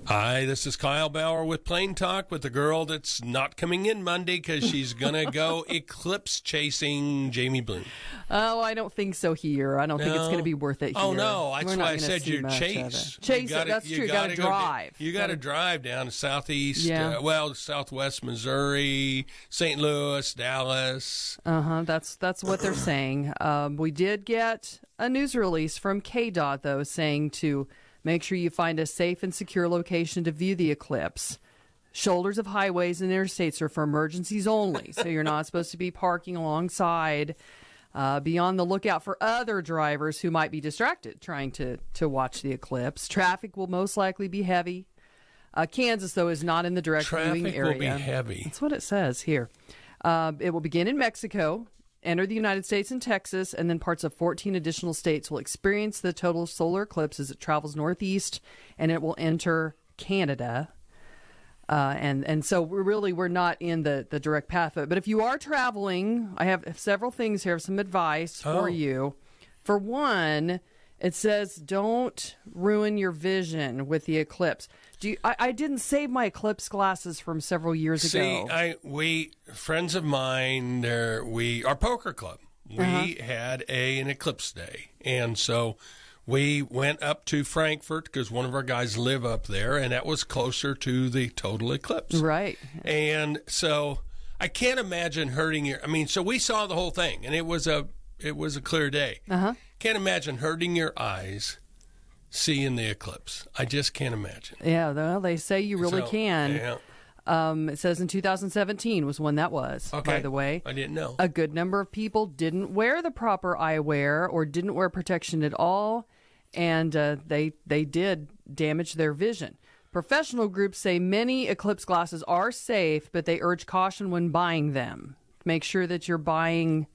Hi, this is Kyle Bauer with Plain Talk with the girl that's not coming in Monday because she's going to go eclipse chasing, Jamie Bloom. Oh, I don't think so here. I don't think it's going to be worth it here. Oh, no. That's why I said you chase. Chase it. That's true. You got to drive. You got to drive down to southeast, Yeah. southwest Missouri, St. Louis, Dallas. That's what they're saying. We did get a news release from KDOT, though, saying to make sure you find a safe and secure location to view the eclipse. Shoulders of highways and interstates are for emergencies only, so you're not supposed to be parking alongside. Be on the lookout for other drivers who might be distracted trying to watch the eclipse. Traffic will most likely be heavy. Kansas, though, is not in the direct viewing area. Traffic will be heavy. That's what it says here. It will begin in Mexico, enter the United States and Texas, and then parts of 14 additional states will experience the total solar eclipse as it travels northeast, and it will enter Canada. And so we're not in the direct path of it. But if you are traveling, I have several things here, some advice for you. For one, it says don't ruin your vision with the eclipse. I didn't save my eclipse glasses from several years ago. We friends of mine, our poker club, we had an eclipse day, and so we went up to Frankfurt because one of our guys live up there, and that was closer to the total eclipse. Right. And so I can't imagine hurting so we saw the whole thing, and it was a clear day. Can't imagine hurting your eyes seeing the eclipse. I just can't imagine. Yeah, well, they say you really can. Yeah. It says in 2017 was when that was, by the way. I didn't know. A good number of people didn't wear the proper eyewear or didn't wear protection at all, and they did damage their vision. Professional groups say many eclipse glasses are safe, but they urge caution when buying them. Make sure that you're buying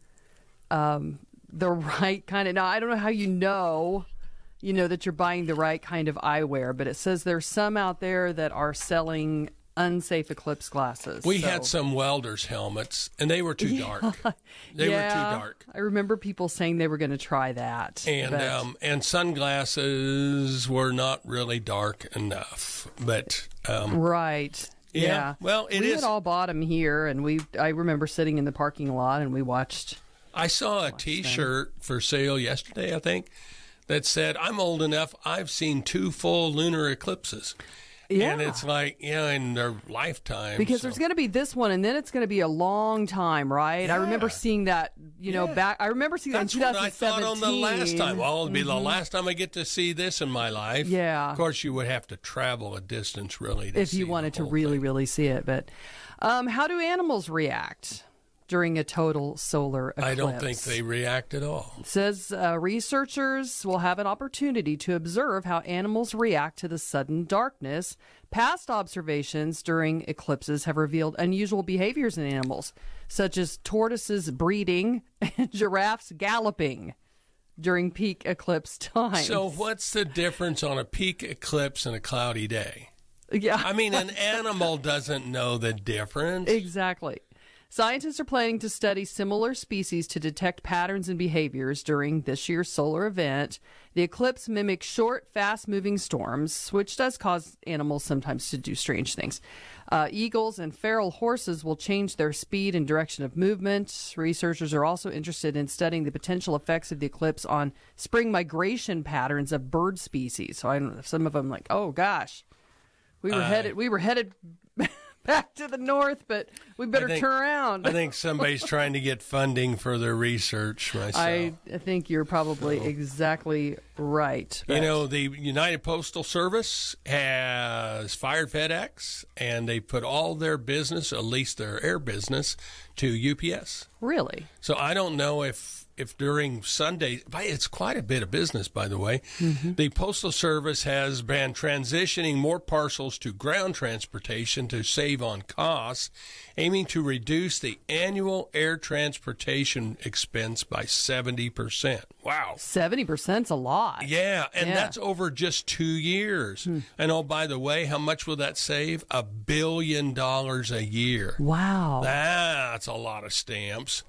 the right kind of... Now, I don't know how you know that you're buying the right kind of eyewear, but it says there's some out there that are selling unsafe eclipse glasses. We had some welders' helmets, and they were too dark. They were too dark. I remember people saying they were going to try that. And sunglasses were not really dark enough. But right. Yeah. Well, we had all bought them here, and I remember sitting in the parking lot, and we watched. I saw a T-shirt for sale yesterday, I think, that said, "I'm old enough, I've seen 2 full lunar eclipses." Yeah. And it's like, in their lifetime. Because there's going to be this one, and then it's going to be a long time, right? Yeah. I remember seeing that, back. I remember seeing that in 2017. That's what I thought on the last time. Well, it'll be the last time I get to see this in my life. Yeah. Of course, you would have to travel a distance, really, to if you wanted to really, really see it. But how do animals react during a total solar eclipse? I don't think they react at all. It says researchers will have an opportunity to observe how animals react to the sudden darkness. Past observations during eclipses have revealed unusual behaviors in animals, such as tortoises breeding and giraffes galloping during peak eclipse time. So what's the difference on a peak eclipse and a cloudy day? Yeah. An animal doesn't know the difference. Exactly. Scientists are planning to study similar species to detect patterns and behaviors during this year's solar event. The eclipse mimics short, fast-moving storms, which does cause animals sometimes to do strange things. Eagles and feral horses will change their speed and direction of movement. Researchers are also interested in studying the potential effects of the eclipse on spring migration patterns of bird species. So I don't know, some of them like, oh gosh, we were headed back to the north, but we better turn around. I think somebody's trying to get funding for their research myself. I think you're probably exactly right. The United Postal Service has fired FedEx, and they put all their business, at least their air business, to UPS. Really? So I don't know if during Sunday, it's quite a bit of business, by the way, the Postal Service has been transitioning more parcels to ground transportation to save on costs, aiming to reduce the annual air transportation expense by 70%. Wow. 70%'s a lot. Yeah, and that's over just 2 years. And oh, by the way, how much will that save? $1 billion a year. Wow. That's a lot of stamps.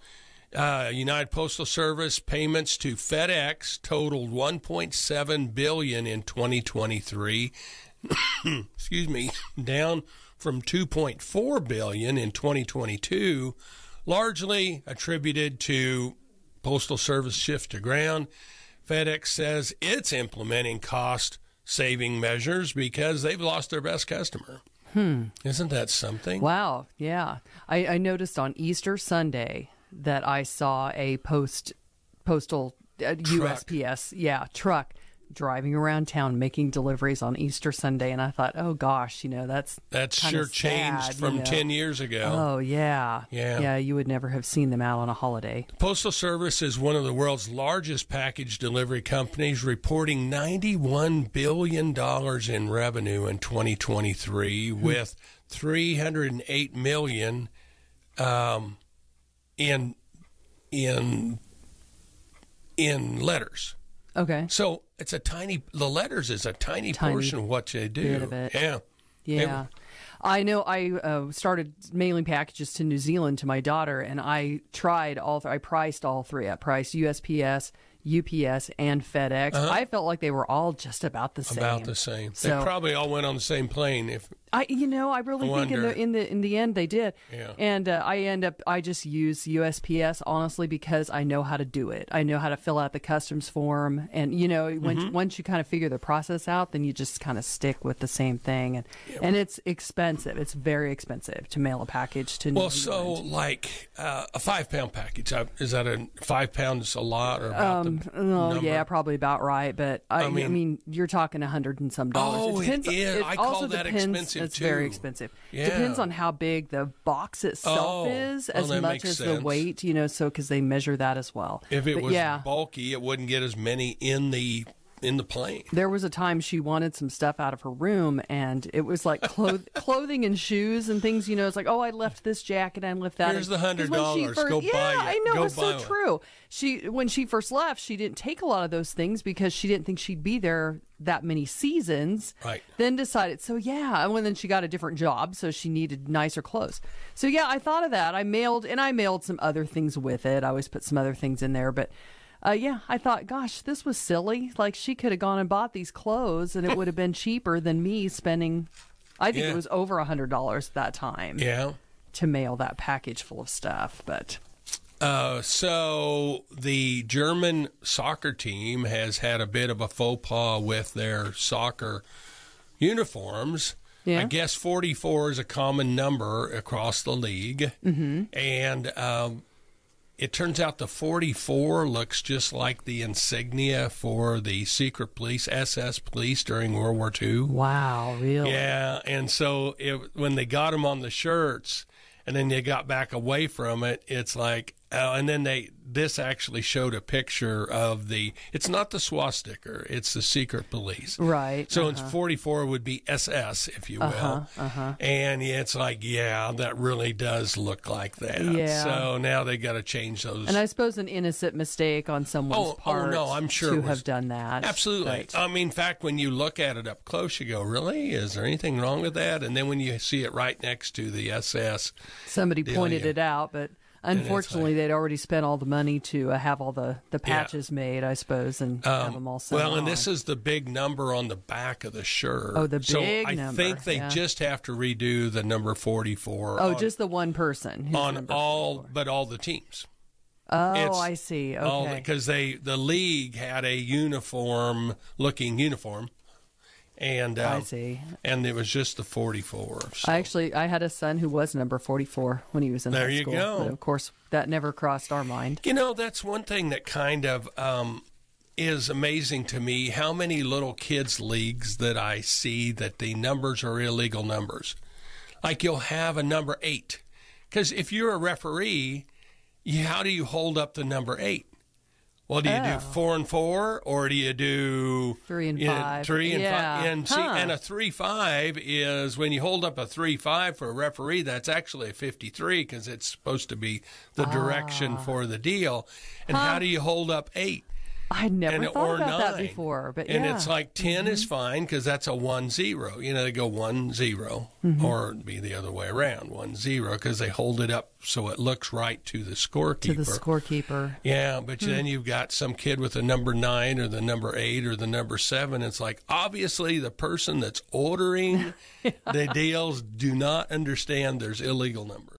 United Postal Service payments to FedEx totaled $1.7 billion in 2023. excuse me, down from $2.4 billion in 2022, largely attributed to Postal Service shift to ground. FedEx says it's implementing cost-saving measures because they've lost their best customer. Isn't that something? Wow, yeah. I noticed on Easter Sunday that I saw a postal USPS, truck driving around town making deliveries on Easter Sunday, and I thought, oh gosh, that's sure sad, changed from 10 years ago. Oh yeah, Yeah. You would never have seen them out on a holiday. Postal Service is one of the world's largest package delivery companies, reporting $91 billion in revenue in 2023, with $308 million in letters. Okay. So it's the letters is a tiny portion of what they do. Bit of it. Yeah. Yeah. I know I started mailing packages to New Zealand to my daughter, and I tried I priced all three. I priced USPS, UPS, and FedEx. I felt like they were all just about the same. About the same. So, they probably all went on the same plane. I really think in the end they did. Yeah. And I just use USPS honestly because I know how to do it. I know how to fill out the customs form, and once you kind of figure the process out, then you just kind of stick with the same thing. And it's expensive. It's very expensive to mail a package to New Zealand. Well, so like a 5-pound package, is that a 5 pounds a lot or about the number? Yeah, probably about right. But I mean, you're talking $100 and some dollars. Oh, it depends. it is. I call that expensive. It's too. very expensive. Yeah. Depends on how big the box itself is, as much as the weight, so because they measure that as well. If it was bulky, it wouldn't get as many in the plane. There was a time she wanted some stuff out of her room, and it was like clothing and shoes and things. It's like, oh, I left this jacket, I left that. Here's the $100. Go buy it. I know, it's so one. true. When she first left, she didn't take a lot of those things because she didn't think she'd be there that many seasons. Right. Then decided, and then she got a different job, so she needed nicer clothes. So I thought of that. I mailed some other things with it. I always put some other things in there, but I thought, gosh, this was silly. Like, she could have gone and bought these clothes, and it would have been cheaper than me spending, I think it was over $100 that time. Yeah. To mail that package full of stuff, but... So the German soccer team has had a bit of a faux pas with their soccer uniforms. Yeah. I guess 44 is a common number across the league. Mm-hmm. And it turns out the 44 looks just like the insignia for the secret police, SS police, during World War II. Wow, really? Yeah, and so when they got them on the shirts and then they got back away from it, it's like... and then this actually showed a picture of it's not the swastika, it's the secret police. Right. So it's 44 would be SS, if you will. And it's like, that really does look like that. Yeah. So now they got to change those. And I suppose an innocent mistake on someone's part I'm sure to have done that. Absolutely. But... I mean, in fact, when you look at it up close, you go, really? Is there anything wrong with that? And then when you see it right next to the SS. Somebody pointed it out, but... Unfortunately, they'd already spent all the money to have all the patches made, I suppose, and have them all sent and this is the big number on the back of the shirt. Oh, the big number. So I think they just have to redo the number 44. Oh, just the one person. On all the teams. Oh, I see. Okay. Because the league had a uniform-looking uniform. And I see. And it was just the 44. So. I had a son who was number 44 when he was in high school. There you go. But of course, that never crossed our mind. That's one thing that kind of is amazing to me, how many little kids' leagues that I see that the numbers are illegal numbers. Like you'll have a number 8. Because if you're a referee, how do you hold up the number 8? Well, do you do 4 and 4, or do you do 3 and 5? 3 and 5, and a 3-5 is when you hold up a 3-5 for a referee. That's actually a 53 because it's supposed to be the direction for the deal. And how do you hold up 8? I never and, thought or about 9. that before, but and yeah. it's like 10 is fine because that's a 1-0. You know, they go 1-0, or it'd be the other way around, 1-0, because they hold it up so it looks right to the scorekeeper. To the scorekeeper. Yeah, but then you've got some kid with the number 9 or the number 8 or the number 7. It's like, obviously the person that's ordering the deals do not understand there's illegal numbers.